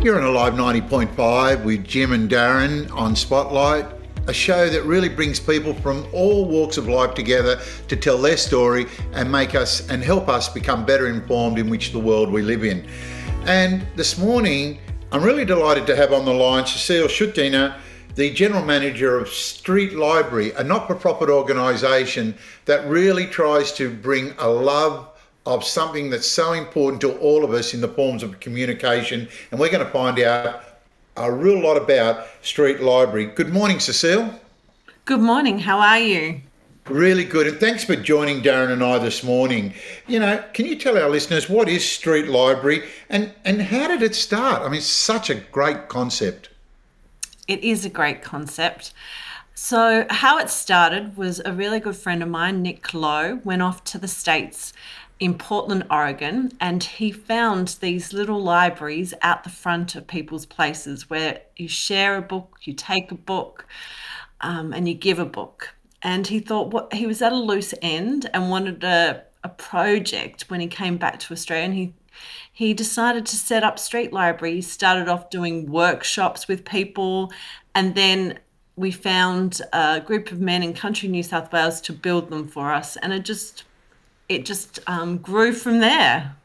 You're on Alive 90.5 with Jim and Darren on Spotlight, a show that really brings people from all walks of life together to tell their story and make us and help us become better informed in which the world we live in. And this morning, I'm really delighted to have on the line Cecile Schutiner, the General Manager of Street Library, a not-for-profit organisation that really tries to bring a love of something that's so important to all of us in the forms of communication. And we're going to find out a real lot about Street Library. Good morning, Cecile. Good morning. How are you? Really good. And thanks for joining Darren and I this morning. You know, can you tell our listeners what is Street Library and how did it start? I mean, it's such a great concept. It is a great concept. So how it started was a really good friend of mine, Nick Lowe, went off to the States in Portland, Oregon, and he found these little libraries out the front of people's places where you share a book, you take a book, and you give a book. And he thought he was at a loose end and wanted a project when he came back to Australia, and he decided to set up Street Library. He started off doing workshops with people, and then we found a group of men in country New South Wales to build them for us, and it just grew from there.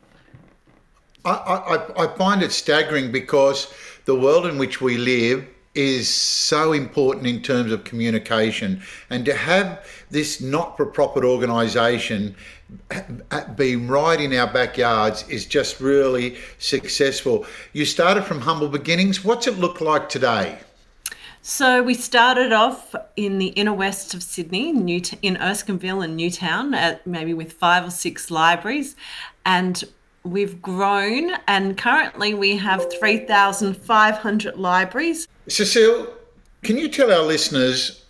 I find it staggering because the world in which we live is so important in terms of communication, and to have this not-for-profit organisation be right in our backyards is just really successful. You started from humble beginnings. What's it look like today? So we started off in the inner west of Sydney, in Erskineville and Newtown, maybe with 5 or 6 libraries, and we've grown, and currently we have 3,500 libraries. Cecile, can you tell our listeners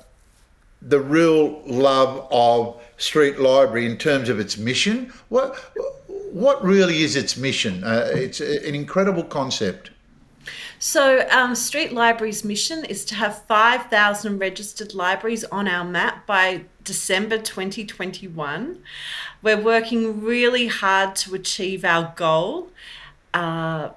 the real love of Street Library in terms of its mission? What really is its mission? It's an incredible concept. So Street Library's mission is to have 5,000 registered libraries on our map by December 2021. We're working really hard to achieve our goal, and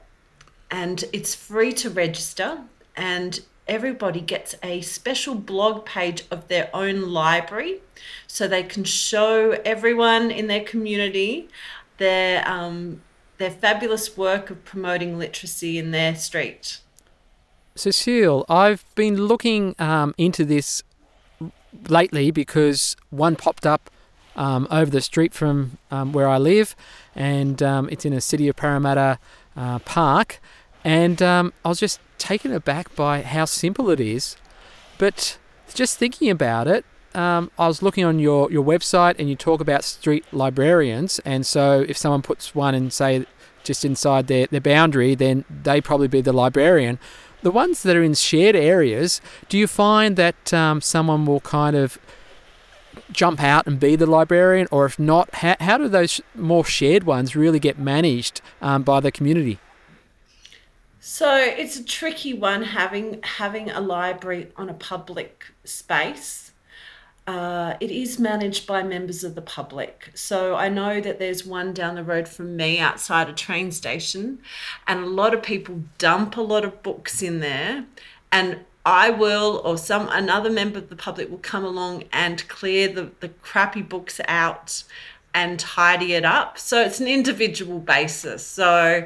it's free to register, and everybody gets a special blog page of their own library so they can show everyone in their community their fabulous work of promoting literacy in their street. Cecile, I've been looking into this lately because one popped up over the street from where I live, and it's in a City of Parramatta park, and I was just taken aback by how simple it is. But just thinking about it, I was looking on your website, and you talk about street librarians, and so if someone puts one in, say, just inside their boundary, then they probably be the librarian. The ones that are in shared areas, do you find that someone will kind of jump out and be the librarian, or if not, how do those more shared ones really get managed by the community? So it's a tricky one, having a library on a public space. It is managed by members of the public. So I know that there's one down the road from me outside a train station, and a lot of people dump a lot of books in there, and I will, or another member of the public will come along and clear the crappy books out and tidy it up. So it's an individual basis. So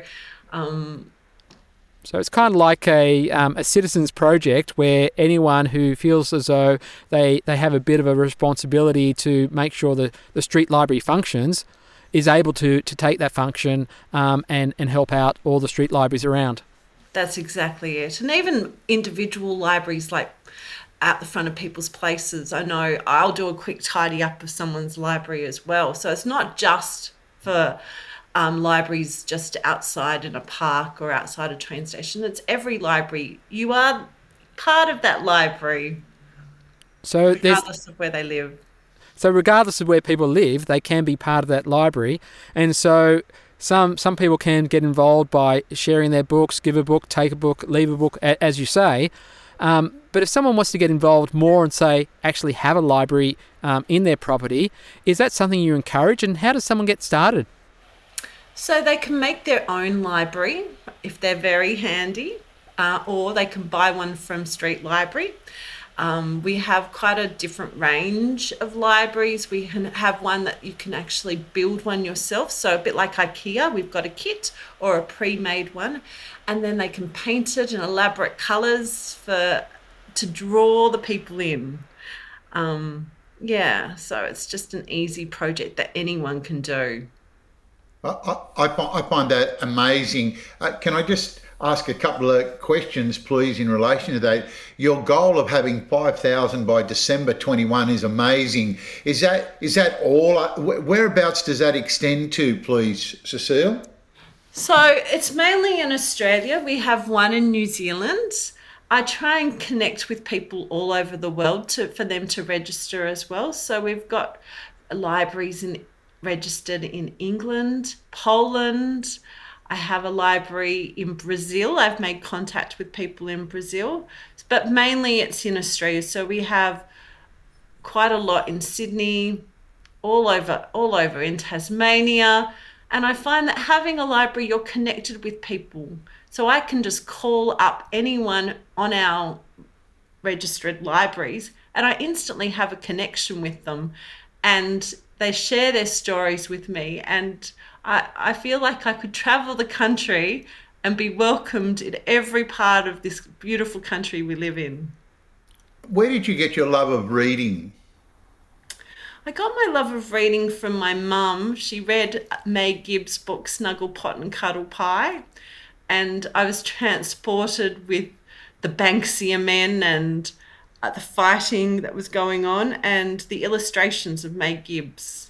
it's kind of like a citizen's project where anyone who feels as though they have a bit of a responsibility to make sure the street library functions is able to take that function and help out all the street libraries around. That's exactly it. And even individual libraries, like at the front of people's places, I know I'll do a quick tidy up of someone's library as well. So it's not just for libraries just outside in a park or outside a train station. It's every library. You are part of that library, so regardless of where they live. So regardless of where people live, they can be part of that library. And so some people can get involved by sharing their books, give a book, take a book, leave a book, as you say. But if someone wants to get involved more and, say, actually have a library in their property, is that something you encourage? And how does someone get started? So they can make their own library if they're very handy, or they can buy one from Street Library. We have quite a different range of libraries. We can have one that you can actually build one yourself. So a bit like IKEA, we've got a kit or a pre-made one, and then they can paint it in elaborate colours to draw the people in. So it's just an easy project that anyone can do. I find that amazing. Can I just ask a couple of questions, please, in relation to that? Your goal of having 5,000 by December 21 is amazing. Is that all? Whereabouts does that extend to, please, Cecile? So it's mainly in Australia. We have one in New Zealand. I try and connect with people all over the world for them to register as well. So we've got libraries registered in England, Poland. I have a library in Brazil. I've made contact with people in Brazil, but mainly it's in Australia. So we have quite a lot in Sydney, all over in Tasmania. And I find that having a library, you're connected with people. So I can just call up anyone on our registered libraries and I instantly have a connection with them. And they share their stories with me, and I feel like I could travel the country and be welcomed in every part of this beautiful country we live in. Where did you get your love of reading? I got my love of reading from my mum. She read May Gibbs' book Snuggle Pot and Cuddle Pie, and I was transported with the Banksia men and the fighting that was going on and the illustrations of May Gibbs.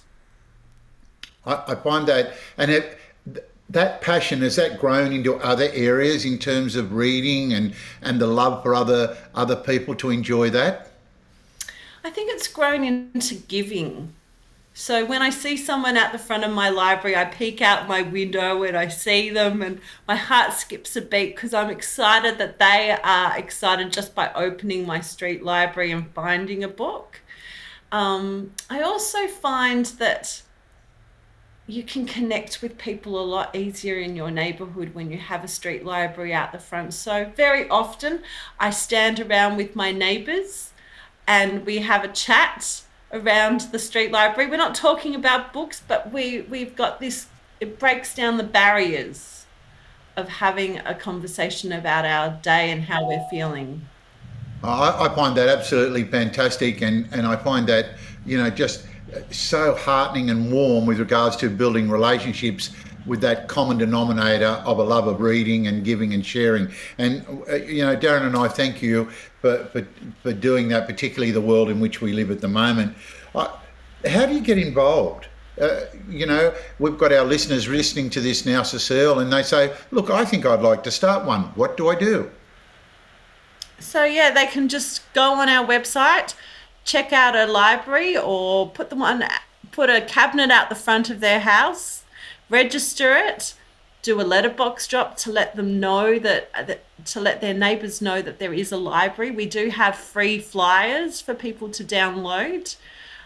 I find that, and that passion, has that grown into other areas in terms of reading and the love for other people to enjoy that? I think it's grown into giving. So when I see someone at the front of my library, I peek out my window and I see them and my heart skips a beat because I'm excited that they are excited just by opening my street library and finding a book. I also find that you can connect with people a lot easier in your neighbourhood when you have a street library out the front. So very often I stand around with my neighbours and we have a chat around the street library. We're not talking about books, but we've got this, it breaks down the barriers of having a conversation about our day and how we're feeling. I find that absolutely fantastic, and I find that, just so heartening and warm with regards to building relationships with that common denominator of a love of reading and giving and sharing. And, Darren and I thank you for doing that, particularly the world in which we live at the moment. How do you get involved? We've got our listeners listening to this now, Cecile, and they say, look, I think I'd like to start one. What do I do? So, they can just go on our website, check out a library or put a cabinet out the front of their house, register it, do a letterbox drop to let them know to let their neighbours know that there is a library. We do have free flyers for people to download.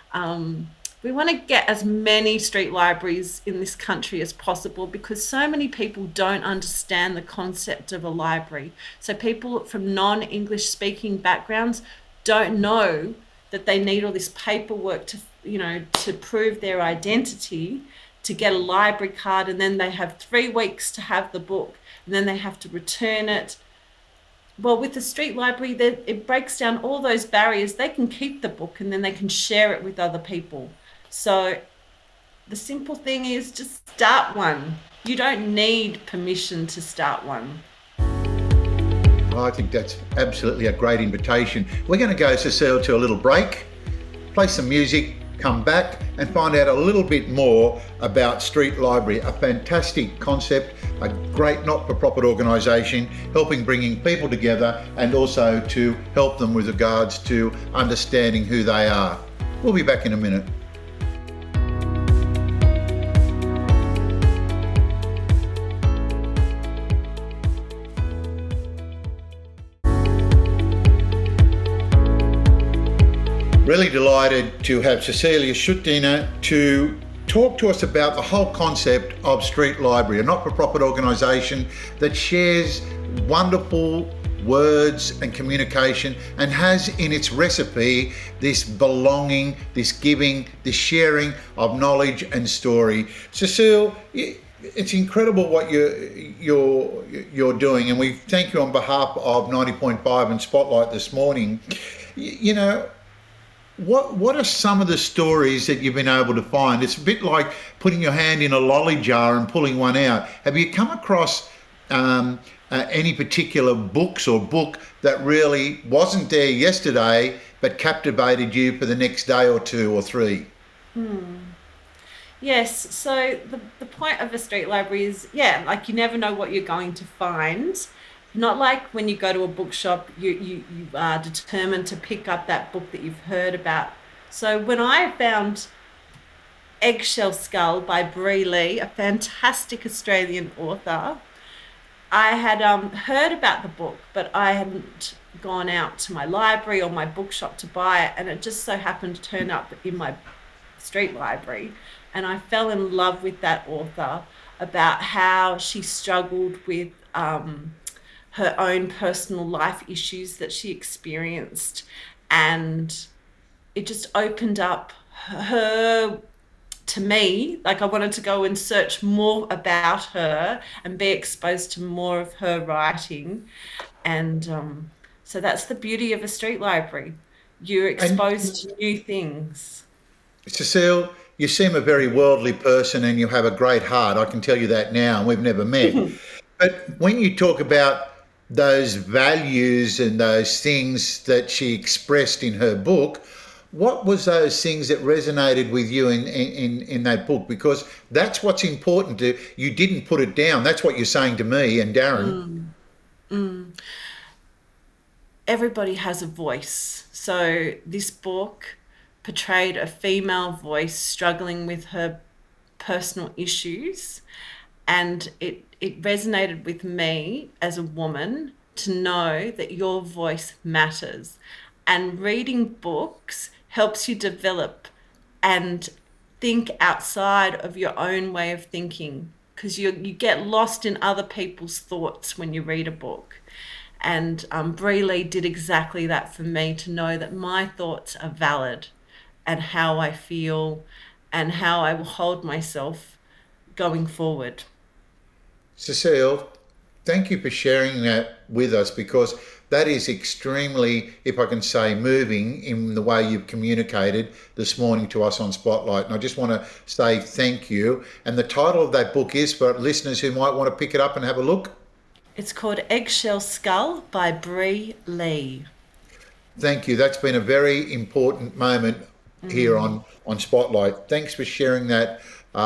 We want to get as many street libraries in this country as possible because so many people don't understand the concept of a library. So people from non-English speaking backgrounds don't know that they need all this paperwork to prove their identity, to get a library card, and then they have 3 weeks to have the book, and then they have to return it. Well, with the street library, it breaks down all those barriers. They can keep the book and then they can share it with other people. So the simple thing is just start one. You don't need permission to start one. I think that's absolutely a great invitation. We're going to go, Cecile, to a little break, play some music, come back and find out a little bit more about Street Library, a fantastic concept, a great not-for-profit organisation helping bringing people together and also to help them with regards to understanding who they are. We'll be back in a minute. Really delighted to have Cecilia Schutdiener to Talk to us about the whole concept of Street Library, a not-for-profit organisation that shares wonderful words and communication and has in its recipe this belonging, this giving, this sharing of knowledge and story. Cecile, it's incredible what you're doing, and we thank you on behalf of 90.5 and Spotlight this morning. You know, what are some of the stories that you've been able to find? It's a bit like putting your hand in a lolly jar and pulling one out. Have you come across any particular books or book that really wasn't there yesterday but captivated you for the next day or two or three? Yes, so the point of a street library is, like you never know what you're going to find. Not like when you go to a bookshop, you are determined to pick up that book that you've heard about. So when I found Eggshell Skull by Bree Lee, a fantastic Australian author, I had heard about the book, but I hadn't gone out to my library or my bookshop to buy it, and it just so happened to turn up in my street library. And I fell in love with that author, about how she struggled with her own personal life issues that she experienced, and it just opened up her to me. Like, I wanted to go and search more about her and be exposed to more of her writing, and so that's the beauty of a street library. You're exposed to new things. Cecile, you seem a very worldly person and you have a great heart. I can tell you that now, and we've never met. But when you talk about those values and those things that she expressed in her book, what was those things that resonated with you in that book? Because that's what's important. You didn't put it down. That's what you're saying to me and Darren. Everybody has a voice. So this book portrayed a female voice struggling with her personal issues, and it resonated with me as a woman to know that your voice matters. And reading books helps you develop and think outside of your own way of thinking, because you get lost in other people's thoughts when you read a book. And Bree Lee did exactly that for me, to know that my thoughts are valid and how I feel and how I will hold myself going forward. Cecile, thank you for sharing that with us, because that is extremely, if I can say, moving in the way you've communicated this morning to us on Spotlight. And I just want to say thank you. And the title of that book is, for listeners who might want to pick it up and have a look? It's called Eggshell Skull by Bree Lee. Thank you. That's been a very important moment here on Spotlight. Thanks for sharing that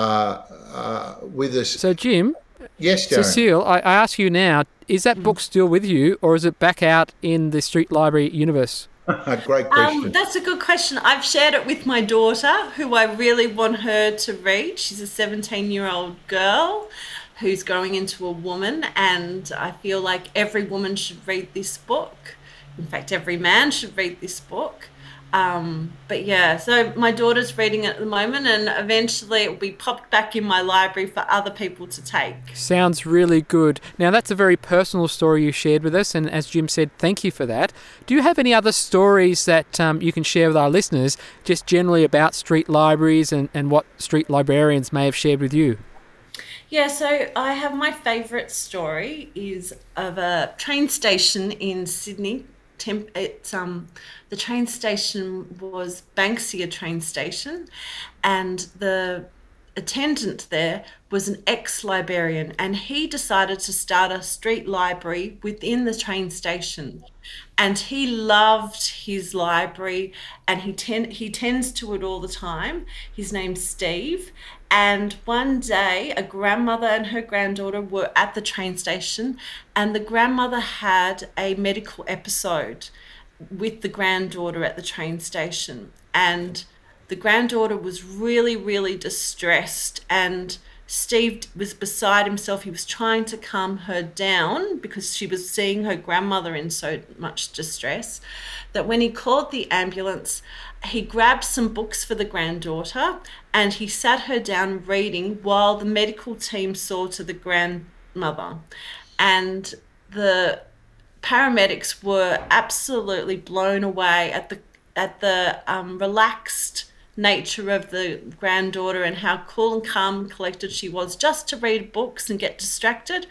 with us. So, Jim? Yes, Darren. Cecile, I ask you now, is that book still with you, or is it back out in the Street Library universe? Great question. That's a good question. I've shared it with my daughter, who I really want her to read. She's a 17-year-old girl who's growing into a woman, and I feel like every woman should read this book. In fact, every man should read this book. But yeah, so my daughter's reading it at the moment, and eventually it will be popped back in my library for other people to take. Sounds really good. Now, that's a very personal story you shared with us, and as Jim said, thank you for that. Do you have any other stories that you can share with our listeners, just generally about street libraries and what street librarians may have shared with you? Yeah, so I have my favourite story is of a train station in Sydney. The train station was Banksia train station, and the attendant there was an ex-librarian, and he decided to start a street library within the train station. And he loved his library, and he tends to it all the time. His name's Steve. And one day, a grandmother and her granddaughter were at the train station, and the grandmother had a medical episode with the granddaughter at the train station. And the granddaughter was really, really distressed, and Steve was beside himself. He was trying to calm her down because she was seeing her grandmother in so much distress, that when he called the ambulance, he grabbed some books for the granddaughter and he sat her down reading while the medical team saw to the grandmother. And the paramedics were absolutely blown away at the relaxed nature of the granddaughter and how cool and calm and collected she was just to read books and get distracted.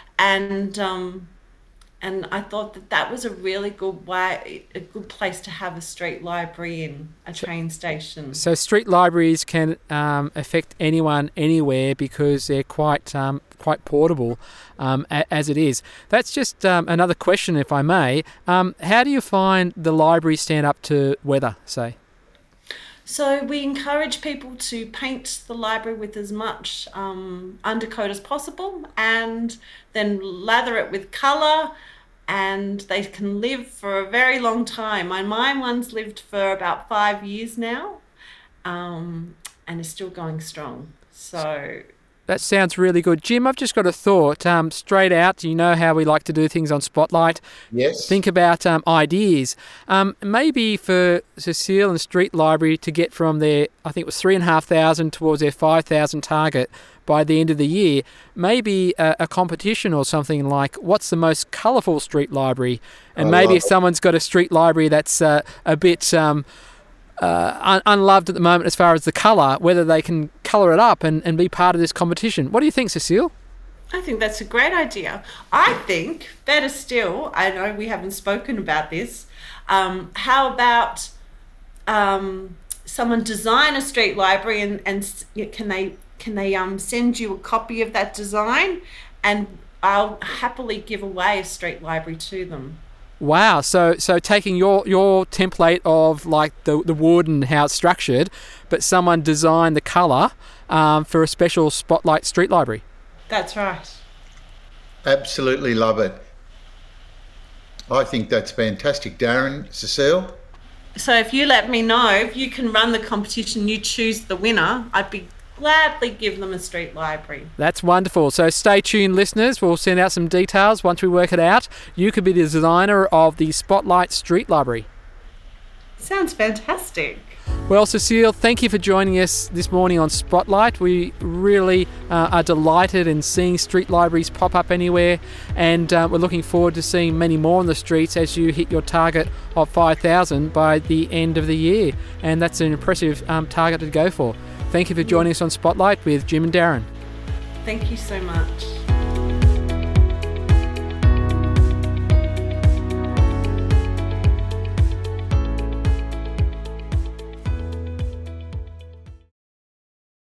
And I thought that was a really good way, a good place to have a street library in a train station. So street libraries can affect anyone, anywhere, because they're quite portable as it is. That's just another question, if I may. How do you find the library stand up to weather, say? So we encourage people to paint the library with as much undercoat as possible and then lather it with colour, and they can live for a very long time. Mine one's lived for about 5 years now and is still going strong. So that sounds really good. Jim, I've just got a thought. Straight out, you know how we like to do things on Spotlight. Yes. Think about ideas. Maybe for Cecile and Street Library to get from their, I think it was 3,500 towards their 5,000 target by the end of the year, maybe a competition or something like what's the most colourful street library? And maybe if someone's got a street library that's a bit unloved at the moment as far as the colour, whether they can colour it up and be part of this competition. What do you think, Cecile? I think that's a great idea. I think, better still, I know we haven't spoken about this, how about someone design a street library and can they send you a copy of that design, and I'll happily give away a street library to them. Wow, so taking your template of like the wood and how it's structured, but someone designed the colour for a special Spotlight street library. That's right. Absolutely love it. I think that's fantastic, Darren. Cecile? So if you let me know, if you can run the competition, you choose the winner, I'd be gladly give them a street library. That's wonderful. So stay tuned, listeners. We'll send out some details once we work it out. You could be the designer of the Spotlight Street Library. Sounds fantastic. Well, Cecile, thank you for joining us this morning on Spotlight. We really are delighted in seeing street libraries pop up anywhere, and we're looking forward to seeing many more on the streets as you hit your target of 5,000 by the end of the year. And that's an impressive target to go for. Thank you for joining us on Spotlight with Jim and Darren. Thank you so much.